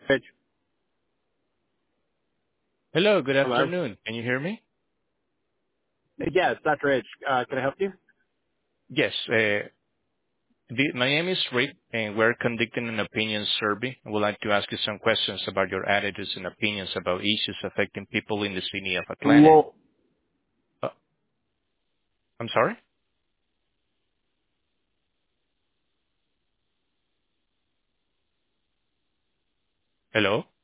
Rich. Hello, good Hello. afternoon. Can you hear me? Yes, Dr. Rich. Can I help you? Yes. My name is Rick, and we're conducting an opinion survey. I would like to ask you some questions about your attitudes and opinions about issues affecting people in the city of Atlanta. Well, Uh, I'm sorry? Hello?